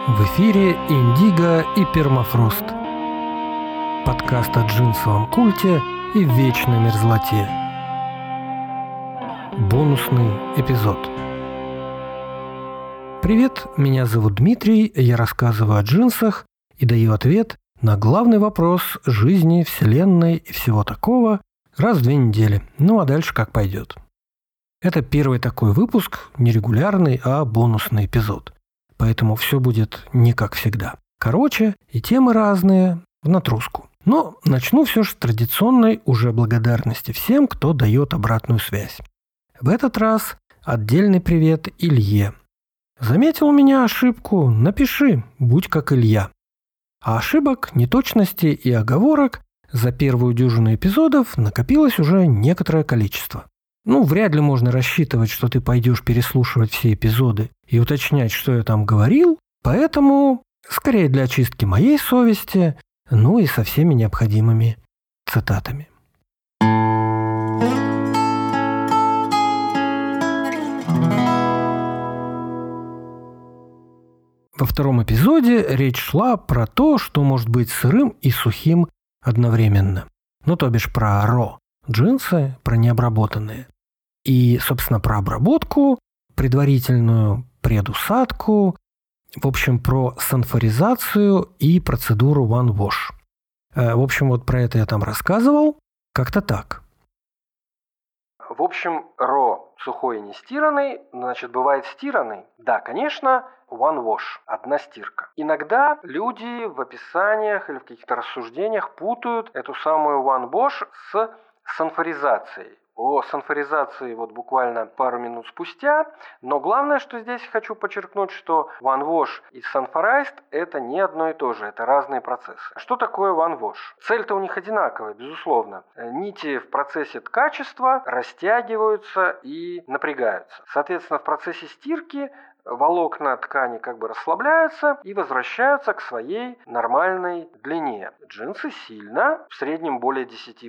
В эфире «Индиго» и «Пермафрост». Подкаст о джинсовом культе и вечной мерзлоте. Бонусный эпизод. Привет, меня зовут Дмитрий, я рассказываю о джинсах и даю ответ на главный вопрос жизни, вселенной и всего такого раз в 2 недели. Ну а дальше как пойдет. Это первый такой выпуск, не регулярный, а бонусный эпизод. Поэтому все будет не как всегда. Короче, и темы разные, в натруску. Но начну все же с традиционной уже благодарности всем, кто дает обратную связь. В этот раз отдельный привет Илье. Заметил у меня ошибку? Напиши, будь как Илья. А ошибок, неточностей и оговорок за первую дюжину эпизодов накопилось уже некоторое количество. Вряд ли можно рассчитывать, что ты пойдешь переслушивать все эпизоды и уточнять, что я там говорил, поэтому скорее для очистки моей совести, и со всеми необходимыми цитатами. Во втором эпизоде речь шла про то, что может быть сырым и сухим одновременно. То бишь про ро джинсы, про необработанные. И, собственно, про обработку, предварительную предусадку, в общем, про санфоризацию и процедуру One Wash. В общем, вот про это я там рассказывал. Как-то так. В общем, ро сухой и не стиранный, бывает стиранный. Да, конечно, One Wash, одна стирка. Иногда люди в описаниях или в каких-то рассуждениях путают эту самую One Wash с санфоризацией. О санфоризации буквально пару минут спустя, но главное, что здесь хочу подчеркнуть, что One Wash и Sunforized – это не одно и то же, это разные процессы. Что такое One Wash? Цель-то у них одинаковая, безусловно. Нити в процессе ткачества растягиваются и напрягаются. Соответственно, в процессе стирки волокна ткани расслабляются и возвращаются к своей нормальной длине. Джинсы сильно, в среднем более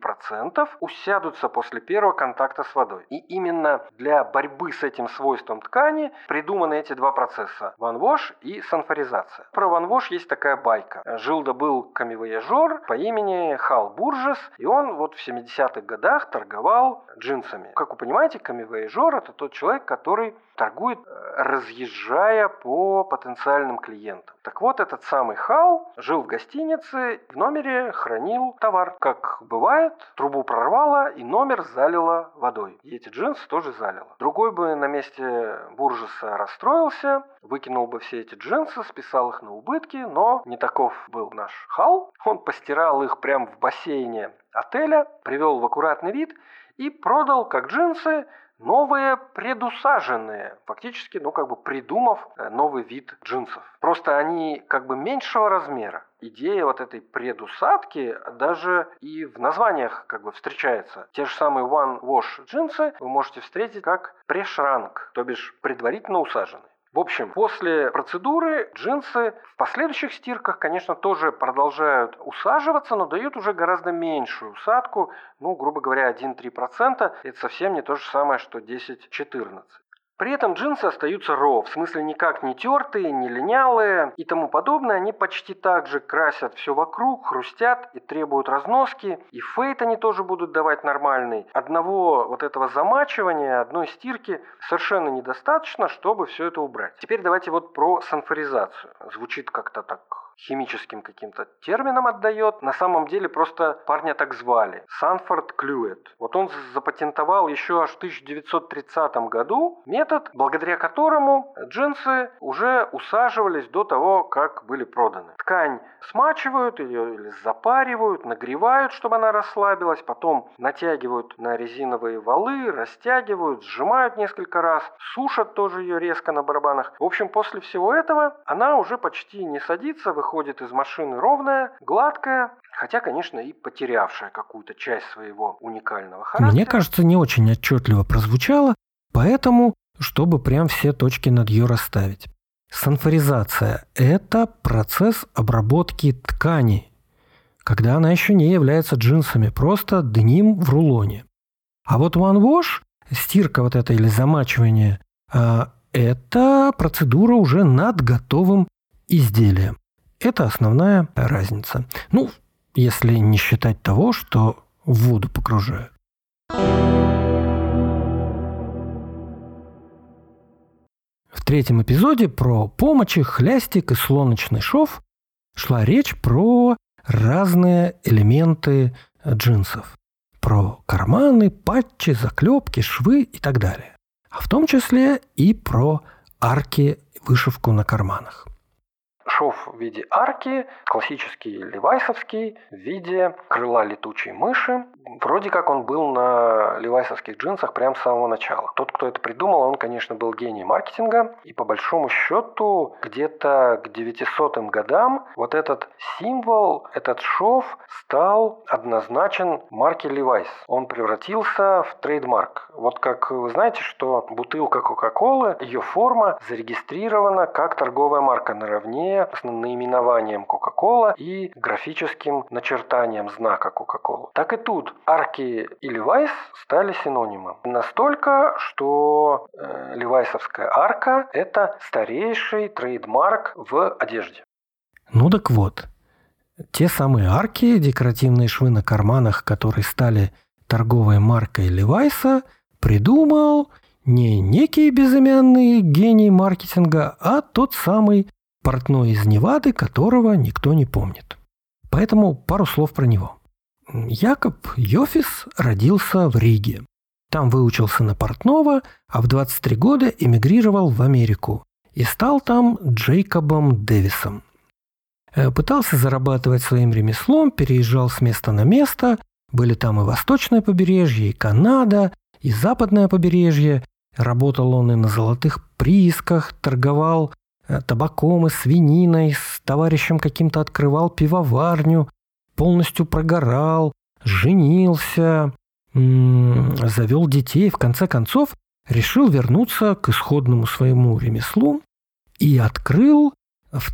10%, усядутся после первого контакта с водой. И именно для борьбы с этим свойством ткани придуманы эти два процесса – One Wash и санфоризация. Про One Wash есть такая байка. Жил-да был камевояжер по имени Хал Буржес, и он в 70-х годах торговал джинсами. Как вы понимаете, камевояжер – это тот человек, который торгует, разъезжая по потенциальным клиентам. Так вот, этот самый Хал жил в гостинице, в номере хранил товар. Как бывает, трубу прорвало и номер залило водой. И эти джинсы тоже залило. Другой бы на месте Буржеса расстроился, выкинул бы все эти джинсы, списал их на убытки, но не таков был наш Хал. Он постирал их прямо в бассейне отеля, привел в аккуратный вид и продал как джинсы новые предусаженные, фактически, придумав новый вид джинсов. Просто они меньшего размера. Идея этой предусадки даже и в названиях встречается. Те же самые One Wash джинсы вы можете встретить как прешранк, то бишь предварительно усаженные. В общем, после процедуры джинсы в последующих стирках, конечно, тоже продолжают усаживаться, но дают уже гораздо меньшую усадку, грубо говоря, 1-3%. Это совсем не то же самое, что 10-14%. При этом джинсы остаются ро, в смысле никак не тертые, не линялые и тому подобное. Они почти так же красят все вокруг, хрустят и требуют разноски. И фейт они тоже будут давать нормальный. Одного этого замачивания, одной стирки совершенно недостаточно, чтобы все это убрать. Теперь давайте про санфоризацию. Звучит как-то так химическим каким-то термином отдает. На самом деле просто парня так звали. Санфорд Клюэт. Он запатентовал еще аж в 1930 году метод, благодаря которому джинсы уже усаживались до того, как были проданы. Ткань смачивают ее или запаривают, нагревают, чтобы она расслабилась, потом натягивают на резиновые валы, растягивают, сжимают несколько раз, сушат тоже ее резко на барабанах. В общем, после всего этого она уже почти не садится, выходит из машины ровная, гладкая, хотя, конечно, и потерявшая какую-то часть своего уникального характера. Мне кажется, не очень отчетливо прозвучало, поэтому, чтобы прям все точки над «ё» расставить. Санфоризация – это процесс обработки ткани, когда она еще не является джинсами, просто дним в рулоне. А One Wash, стирка или замачивание, это процедура уже над готовым изделия. Это основная разница. Ну, если не считать того, что в воду погружают. В третьем эпизоде про помочи, хлястик и слоночный шов шла речь про разные элементы джинсов. Про карманы, патчи, заклепки, швы и так далее. А в том числе и про арки, вышивку на карманах. Шов в виде арки, классический левайсовский, в виде крыла летучей мыши. Вроде как он был на левайсовских джинсах прямо с самого начала. Тот, кто это придумал, он, конечно, был гений маркетинга. И по большому счету, где-то к 900-м годам вот этот символ, этот шов стал однозначен марки Levi's. Он превратился в трейдмарк. Вот как вы знаете, что бутылка Кока-Колы, ее форма зарегистрирована как торговая марка наравне с наименованием Coca-Cola и графическим начертанием знака Coca-Cola. Так и тут арки и Levi's стали синонимом. Настолько, что левайсовская арка – это старейший трейдмарк в одежде. Ну так вот, те самые арки, декоративные швы на карманах, которые стали торговой маркой Levi's, придумал не некий безымянный гений маркетинга, а тот самый портной из Невады, которого никто не помнит. Поэтому пару слов про него. Якоб Йофис родился в Риге. Там выучился на портного, а в 23 года эмигрировал в Америку и стал там Джейкобом Дэвисом. Пытался зарабатывать своим ремеслом, переезжал с места на место. Были там и восточное побережье, и Канада, и западное побережье. Работал он и на золотых приисках, торговал табаком и свининой, с товарищем каким-то открывал пивоварню, полностью прогорал, женился, завел детей. В конце концов, решил вернуться к исходному своему ремеслу и открыл в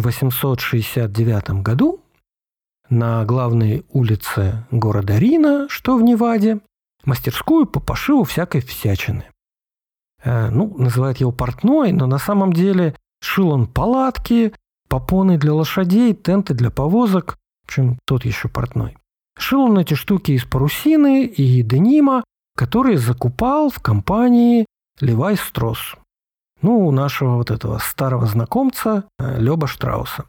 1869 году на главной улице города Рино, что в Неваде, мастерскую по пошиву всякой всячины. Называют его портной, но на самом деле шил он палатки, попоны для лошадей, тенты для повозок. В общем, тот еще портной. Шил он эти штуки из парусины и денима, которые закупал в компании Levi Strauss. У нашего вот этого старого знакомца Лёба Штрауса.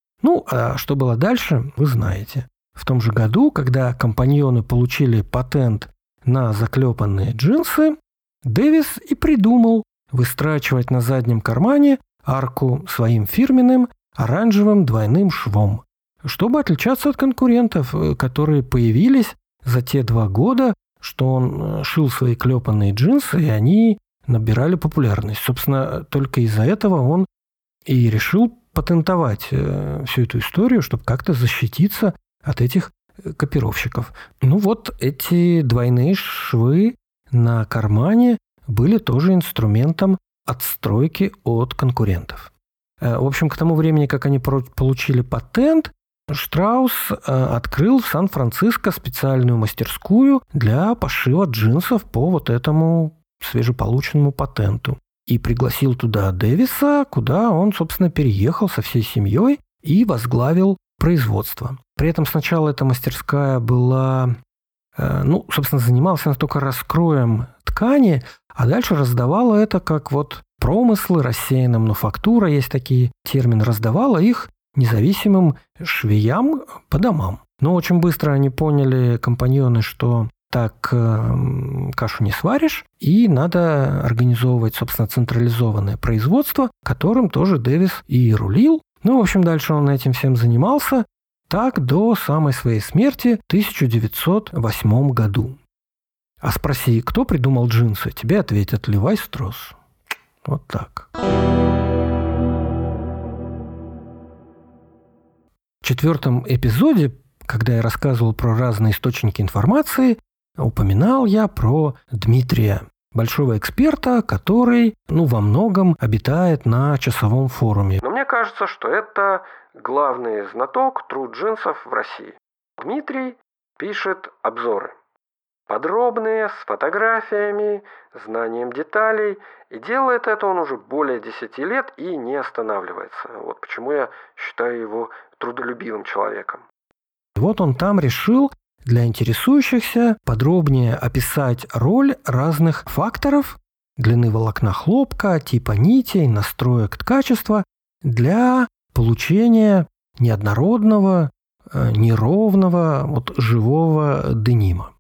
А что было дальше, вы знаете. В том же году, когда компаньоны получили патент на заклепанные джинсы, Дэвис и придумал выстрачивать на заднем кармане арку своим фирменным оранжевым двойным швом, чтобы отличаться от конкурентов, которые появились за те 2 года, что он шил свои клепанные джинсы, и они набирали популярность. Собственно, только из-за этого он и решил патентовать всю эту историю, чтобы как-то защититься от этих копировщиков. Эти двойные швы на кармане были тоже инструментом отстройки от конкурентов. В общем, к тому времени, как они получили патент, Штраус открыл в Сан-Франциско специальную мастерскую для пошива джинсов по вот этому свежеполученному патенту. И пригласил туда Дэвиса, куда он, собственно, переехал со всей семьей и возглавил производство. При этом сначала эта мастерская была, занималась она только раскроем ткани, а дальше раздавала это как промыслы, рассеянная мануфактура, есть такие термины, раздавала их независимым швеям по домам. Но очень быстро они поняли, компаньоны, что так кашу не сваришь, и надо организовывать, собственно, централизованное производство, которым тоже Дэвис и рулил. Дальше он этим всем занимался, так до самой своей смерти в 1908 году. А спроси, кто придумал джинсы, тебе ответят Levi Strauss. Вот так. В 4-м эпизоде, когда я рассказывал про разные источники информации, упоминал я про Дмитрия, большого эксперта, который, во многом обитает на часовом форуме. Но мне кажется, что это главный знаток тру джинсов в России. Дмитрий пишет обзоры. Подробные, с фотографиями, знанием деталей. И делает это он уже более 10 лет и не останавливается. Вот почему я считаю его трудолюбивым человеком. Вот он там решил для интересующихся подробнее описать роль разных факторов длины волокна хлопка, типа нитей, настроек качества для получения неоднородного, неровного, живого денима.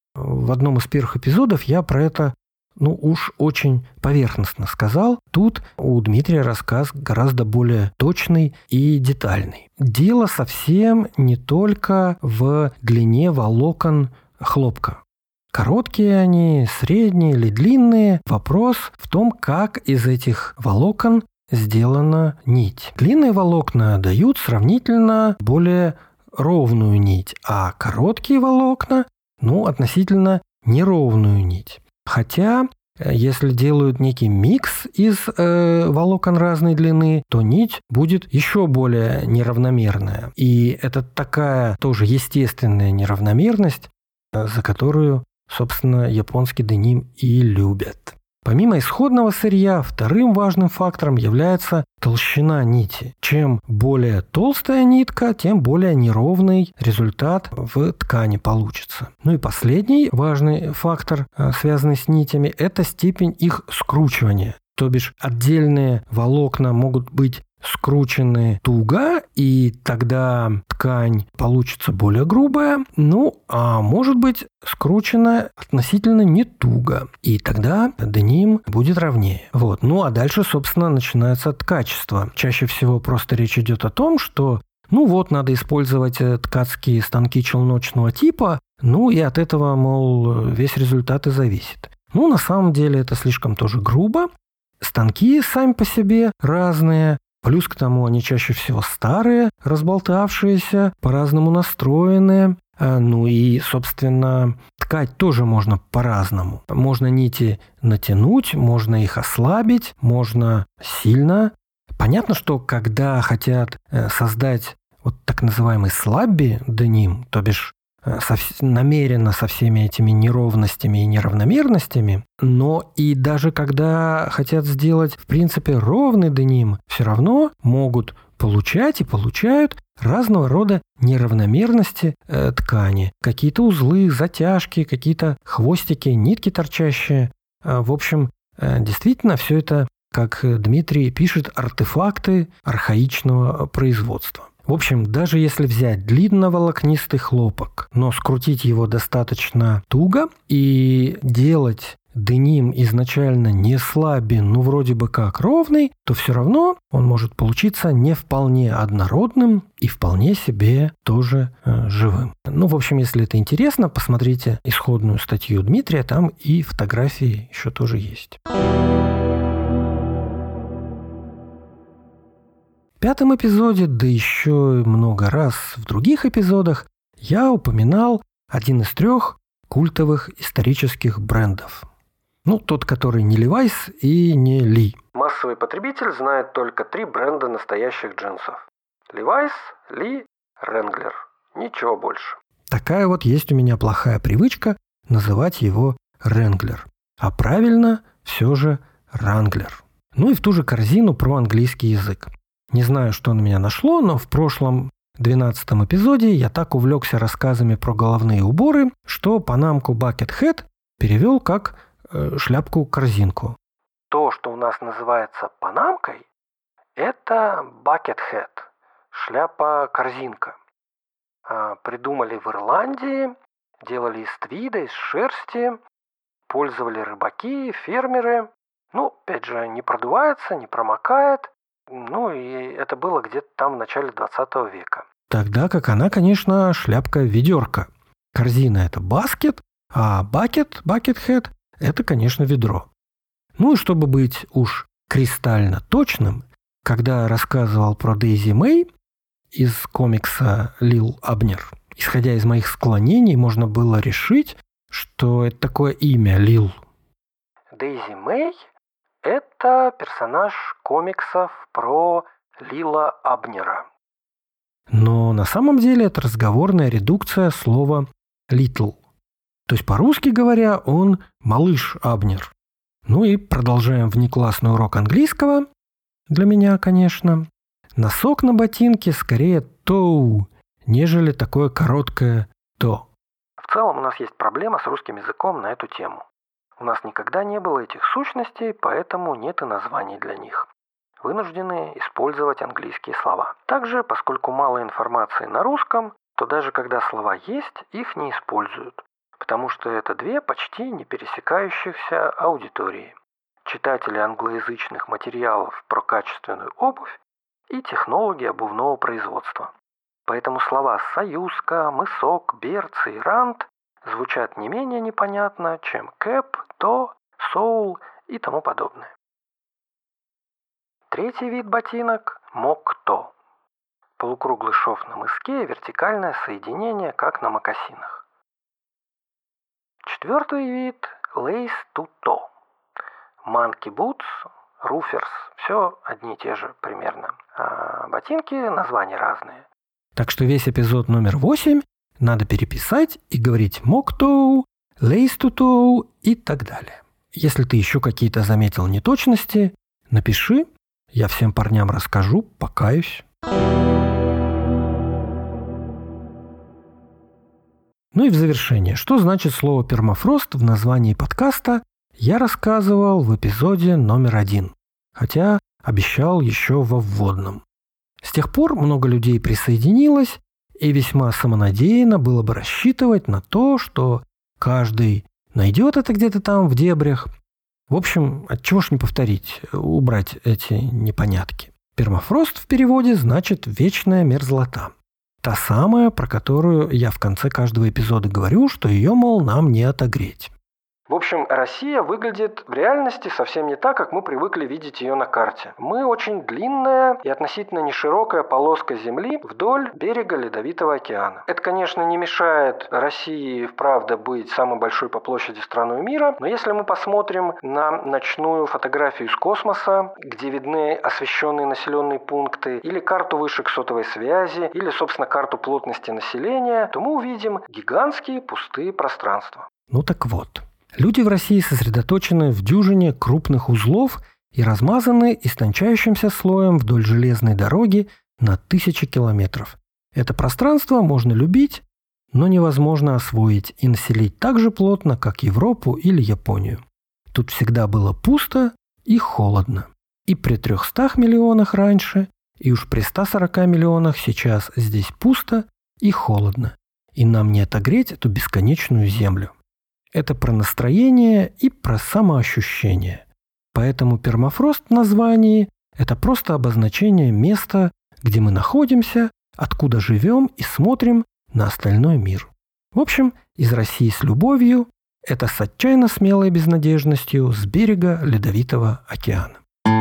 В одном из первых эпизодов я про это, уж очень поверхностно сказал. Тут у Дмитрия рассказ гораздо более точный и детальный. Дело совсем не только в длине волокон хлопка. Короткие они, средние или длинные. Вопрос в том, как из этих волокон сделана нить. Длинные волокна дают сравнительно более ровную нить, а короткие волокна относительно неровную нить. Хотя, если делают некий микс из волокон разной длины, то нить будет еще более неравномерная. И это такая тоже естественная неравномерность, за которую, собственно, японский деним и любят. Помимо исходного сырья, вторым важным фактором является толщина нити. Чем более толстая нитка, тем более неровный результат в ткани получится. И последний важный фактор, связанный с нитями, это степень их скручивания. То бишь отдельные волокна могут быть скручены туго, и тогда ткань получится более грубая, а может быть скручена относительно не туго, и тогда деним будет ровнее. А дальше, собственно, начинается от качества. Чаще всего просто речь идет о том, что надо использовать ткацкие станки челночного типа, и от этого, весь результат и зависит. На самом деле это слишком тоже грубо. Станки сами по себе разные. Плюс к тому они чаще всего старые, разболтавшиеся, по-разному настроенные. И, собственно, ткать тоже можно по-разному. Можно нити натянуть, можно их ослабить, можно сильно. Понятно, что когда хотят создать так называемый слабби деним, то бишь намеренно со всеми этими неровностями и неравномерностями, но и даже когда хотят сделать, в принципе, ровный деним, все равно могут получать и получают разного рода неравномерности ткани. Какие-то узлы, затяжки, какие-то хвостики, нитки торчащие. В общем, действительно, все это, как Дмитрий пишет, артефакты архаичного производства. В общем, даже если взять длинноволокнистый хлопок, но скрутить его достаточно туго и делать деним изначально не слабен, вроде бы как ровный, то все равно он может получиться не вполне однородным и вполне себе тоже живым. В общем, если это интересно, посмотрите исходную статью Дмитрия, там и фотографии еще тоже есть. В пятом эпизоде, да еще много раз в других эпизодах, я упоминал один из 3 культовых исторических брендов. Тот, который не Levi's и не Lee. Массовый потребитель знает только 3 бренда настоящих джинсов. Levi's, Lee, Wrangler. Ничего больше. Такая есть у меня плохая привычка называть его Wrangler. А правильно все же Wrangler. И в ту же корзину про английский язык. Не знаю, что на меня нашло, но в прошлом 12-м эпизоде я так увлекся рассказами про головные уборы, что панамку Bucket Hat перевел как шляпку-корзинку. То, что у нас называется панамкой, это Bucket Hat, шляпа-корзинка. Придумали в Ирландии, делали из твида, из шерсти, пользовали рыбаки, фермеры. Опять же, не продувается, не промокает. И это было где-то там в начале 20 века. Тогда как она, конечно, шляпка-ведерко. Корзина – это баскет, а bucket hat – это, конечно, ведро. И чтобы быть уж кристально точным, когда рассказывал про Дейзи Мэй из комикса Лил Абнер, исходя из моих склонений, можно было решить, что это такое имя Лил. Дейзи Мэй – это персонаж комиксов про Лила Абнера. Но на самом деле это разговорная редукция слова «little». То есть, по-русски говоря, он малыш Абнер. Ну и продолжаем внеклассный урок английского. Для меня, конечно. Носок на ботинке скорее toe, нежели такое короткое to. В целом у нас есть проблема с русским языком на эту тему. У нас никогда не было этих сущностей, поэтому нет и названий для них. Вынуждены использовать английские слова. Также, поскольку мало информации на русском, то даже когда слова есть, их не используют. Потому что это две почти не пересекающихся аудитории. Читатели англоязычных материалов про качественную обувь и технологии обувного производства. Поэтому слова «союзка», «мысок», «берцы» и «рант» звучат не менее непонятно, чем «кэп», «то», «соул» и тому подобное. Третий вид ботинок – мокто. Полукруглый шов на мыске и вертикальное соединение, как на мокасинах. Четвертый вид – lace to toe. Monkey boots, roofers – все одни и те же примерно. А ботинки – названия разные. Так что весь эпизод номер 8 надо переписать и говорить mock-toe, lace to toe и так далее. Если ты еще какие-то заметил неточности, напиши, я всем парням расскажу, покаюсь. Ну и в завершение, что значит слово «пермафрост» в названии подкаста, я рассказывал в эпизоде номер 1, хотя обещал еще во вводном. С тех пор много людей присоединилось, и весьма самонадеянно было бы рассчитывать на то, что каждый найдет это где-то там в дебрях. В общем, отчего ж не повторить, убрать эти непонятки. Пермафрост в переводе значит «вечная мерзлота». Та самая, про которую я в конце каждого эпизода говорю, что ее, мол, нам не отогреть. В общем, Россия выглядит в реальности совсем не так, как мы привыкли видеть ее на карте. Мы очень длинная и относительно неширокая полоска земли вдоль берега Ледовитого океана. Это, конечно, не мешает России вправду быть самой большой по площади страной мира, но если мы посмотрим на ночную фотографию из космоса, где видны освещенные населенные пункты, или карту вышек сотовой связи, или, собственно, карту плотности населения, то мы увидим гигантские пустые пространства. Ну так вот. Люди в России сосредоточены в дюжине крупных узлов и размазаны истончающимся слоем вдоль железной дороги на тысячи километров. Это пространство можно любить, но невозможно освоить и населить так же плотно, как Европу или Японию. Тут всегда было пусто и холодно. И при 300 миллионах раньше, и уж при 140 миллионах сейчас здесь пусто и холодно. И нам не отогреть эту бесконечную землю. Это про настроение и про самоощущение. Поэтому пермафрост в названии – это просто обозначение места, где мы находимся, откуда живем и смотрим на остальной мир. В общем, из России с любовью – это с отчаянно смелой безнадежностью с берега Ледовитого океана.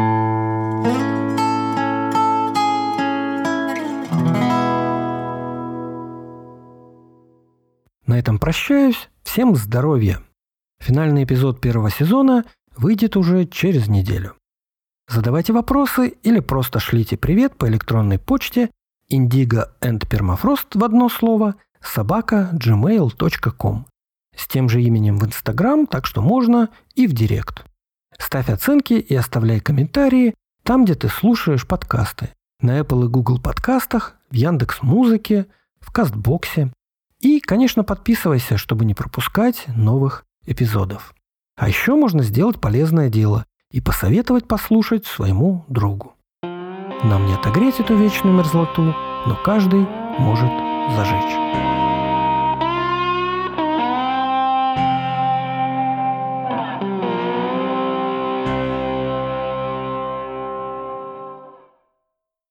На этом прощаюсь. Всем здоровья! Финальный эпизод первого сезона выйдет уже через неделю. Задавайте вопросы или просто шлите привет по электронной почте indigo&permafrost в одно слово @gmail.com с тем же именем в Instagram, так что можно и в директ. Ставь оценки и оставляй комментарии там, где ты слушаешь подкасты. На Apple и Google подкастах, в Яндекс.Музыке, в Кастбоксе. И, конечно, подписывайся, чтобы не пропускать новых эпизодов. А еще можно сделать полезное дело и посоветовать послушать своему другу. Нам не отогреть эту вечную мерзлоту, но каждый может зажечь.